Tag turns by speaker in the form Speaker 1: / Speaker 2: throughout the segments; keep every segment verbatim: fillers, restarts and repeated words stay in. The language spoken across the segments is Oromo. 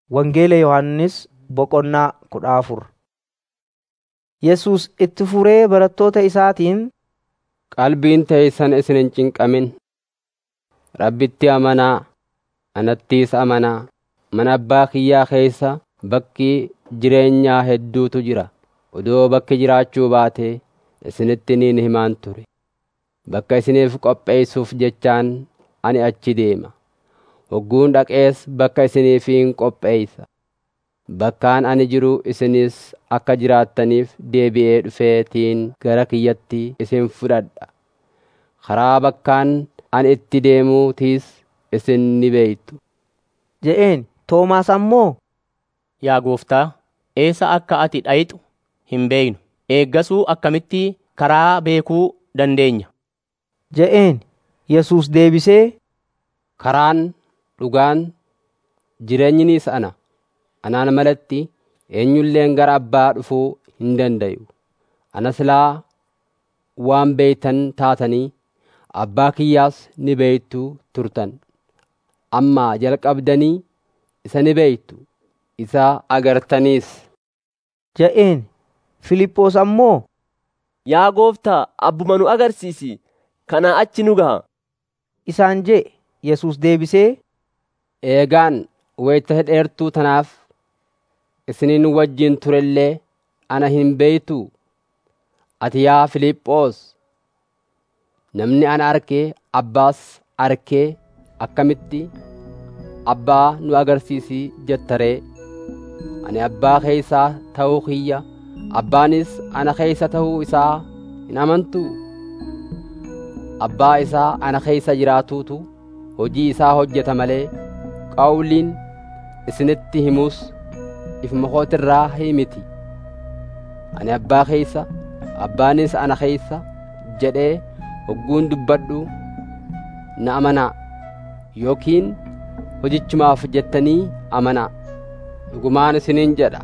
Speaker 1: Wangeela Yohannis boqonnaa kudha afur. Yesus itti furee barattoota isaatiin,
Speaker 2: qalbiin teessan isin hin cinqamin. Rabbitti amanaa, anattiis amanaa. Mana abbaa kiyyaa keessa bakki jireenyaa hedduutu jira. Odoo bakki jiraachuu baatee isinitti niin himaan ture. Bakka isiniif qopheessuuf jechaan ani achi deema. Hogguun dhaqees bakka isiniifiin qopheessa. Bakkaan ani jiru isinis akka jiraattaniif deebi'ee dhufeetiin gara kiyyatti isin fudhadha. Karaa bakkaan ani itti deemuutiis isin ni beektu
Speaker 1: je'een. Toomaas ammoo,
Speaker 3: Yaa Gooftaa, eessa akka ati dhayitu hin beeknu. Eeggasuu akkamitti karaa beekuu dandeenya?
Speaker 1: je'een. Yesus deebisee,
Speaker 2: karaan, dhugaan, jireenyinis ana. Anaan malatti eenyulleen gara Abbaa dhufuu hin dandayu. Ana silaa waan beeytan taatanii Abbaa kiyyaas ni beeytu turtan. Amma jalqabdanii isa ni beeytu, isa agartaniis
Speaker 1: je'een. Filiphoos ammoo,
Speaker 4: Yaa Gooftaa, abbuma nu agarsiisi, kanaa achi nu gaha
Speaker 1: isaan je'e. Yesus deebisee,
Speaker 2: eegaan wayita dheertuu tanaaf isiniin wajjin turellee ana hin beeytuu? Ati yaa Filiphoos, namni ana arkee Abbaas arkee akkamitti Abbaa nu agarsiisi jettaree? Ani Abbaa keeysaa ta'uu kiyya, Abbaanis ana keeysa ta'uu isaa hin amantuu? Abbaa isaa ana keeysa jiraatuutu hojii isaa hojjeta malee qawliin isinitti himus ifuma kootirraa himiti. Ani Abbaa keeysa, Abbaanis ana keeysa jedhee hogguun dubbadhu na amanaa, yookiin hojichumaaf jettanii amanaa. Dhugumaan isiniin jedha,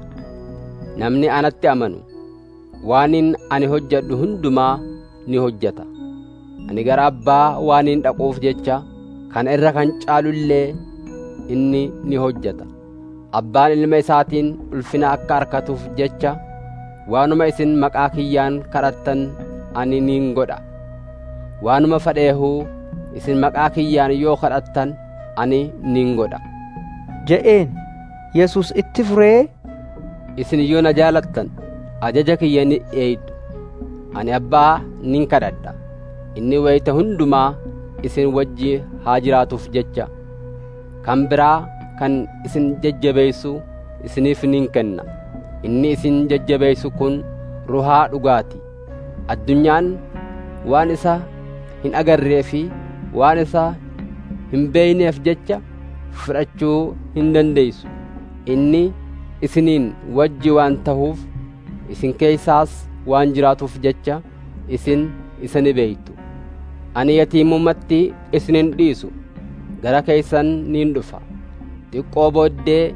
Speaker 2: namni anatti amanu waanin ani hojjedhu hundumaa ni hojjeta. Ani gara Abbaa waanin dhaquuf jecha kana irra kan caalullee inni ni hojjeta. Abbaan ilma isaatiin ulfina akka arkatuuf jecha waanuma isin maqaa kiyyaan kadhattan ani niin godha. Waanuma fedheehuu isin maqaa kiyyaan yoo kadhattan ani niin godha
Speaker 1: je'een. Yesus itti furee,
Speaker 2: isin yoo na jaalattan ajaja kiyya ni eeydu. Ani Abbaa nin kadhadha, inni wayita hundumaa isin wajji haa jiraatuuf jecha kan biraa kan isin jajjabeessu isiniif nin kenna. Inni isin jajjabeessu kun ruhaa dhugaati. Addunyaan waan isa hin agarree fi waan isa hin beeyneef jecha fudhachuu hin dandeessu. Inni isiniin wajji waan tahuuf isin keeysaas waan jiraatuuf jecha isin isa ni beeytu. Ani yatiimummatti isinin dhiisu, gara keeysan niin dhufa. Xiqqoo booddee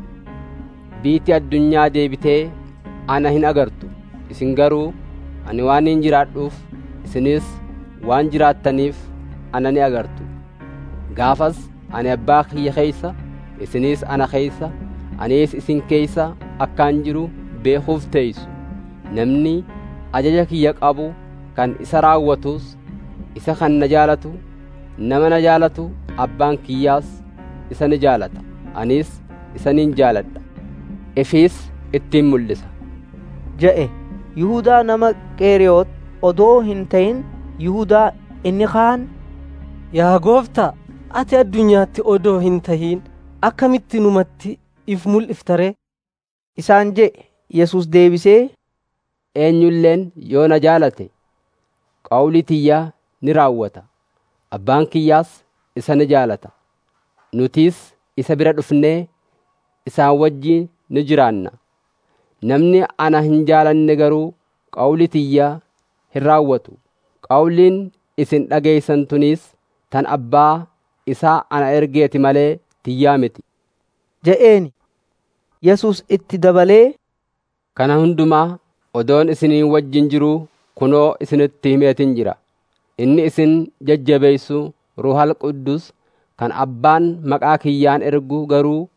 Speaker 2: biiti addunyaa deebitee ana hin agartu. Isin garuu ani waan hin jiraadhuuf isinis waan jiraattaniif ana ni agartu. Gaafas ani Abbaa kiyya keeysa, isinis ana keeysa, anis isin keeysa akkaan jiru beekuuf teeysu. Namni ajaja kiyya qabu kan isa raawwatus isa kan na jaalatu. Nama na jaalatu Abbaan kiyyaas isa ni jaalata, anis isa nin jaaladha, ifiis ittiin mul'isa
Speaker 1: je'e. Yihudaa nama Qeeriyoot odoo hin ta'in Yihudaa inni kaan,
Speaker 4: Yaa Gooftaa, ati addunyaatti odoo hin tahin akkamitti numatti if mul'iftare
Speaker 1: isaan je'e. Yesus deebisee,
Speaker 2: eenyulleen yoo na jaalate qawlii tiyya ni raawwata. Abbaan kiyyaas isa ni jaalata. Nutis isa bira dhufnee isaan wajjin ni jiraanna. Namni ana hin jaalanne garuu qawlii tiyya hin raawwatu. Qawliin isin dhageeysan tunis tan Abbaa isaa ana ergeeti malee tiyyaa miti
Speaker 1: je'een. Yesus itti dabalee,
Speaker 2: kana hundumaa odoon isiniin wajjin jiruu kunoo isinitti himeetin jira. Inni isin jajjabeessu Ruuhal Quddus kan Abbaan maqaa kiyyaan ergu garuu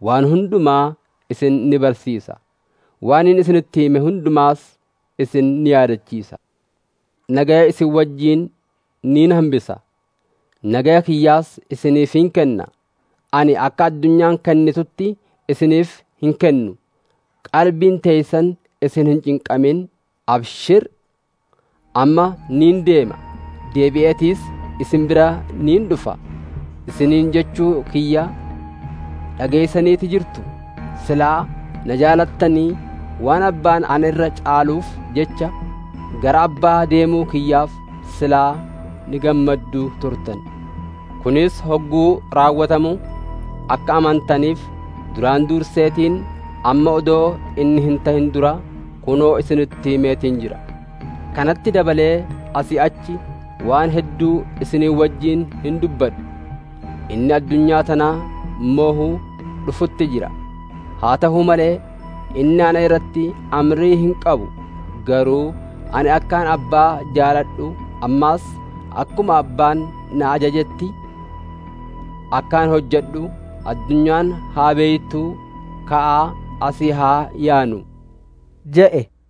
Speaker 2: waan hundumaa isin ni barsiisa. Waan inni isinitti hime hundumaas isin ni yaadachiisa. Nagaya isin wajjiin niin hambisa. Nagaya kiyyaas isiniif hin kenna. Ani akka addunyaan kennitutti isiniif hin kennu. Qalbiin teessan isin hin cinqamin. Abshir, amma niin deema. Deebi'eetiis isin bira niin dhufa. Isiniin jechuu kiyya dhageessaniiti jirtu. Silaa na jaalattanii waan abbaan ana irra caaluuf jecha gara abbaa deemuu kiyyaaf silaa ni gammaddu turtan. Kunis hogguu raawwatamu akka amantaniif duraan durseetiin amma odoo inni hin ta'in dura kunoo isinitti himeetiin jira. Kanatti dabalee asii achi waan hedduu isinii wajjiin hin dubbadhu. Inni addunyaa tanaa moohuu dhufutti jira. Haa ta'uu malee inni ana irratti amrii hin qabu. Garuu ani akkaan abbaa jaaladhu ammaas akkuma abbaan na ajajetti akkaan hojjedhu addunyaan haa beeytu ka'aa asii haa yaanu
Speaker 1: je'e.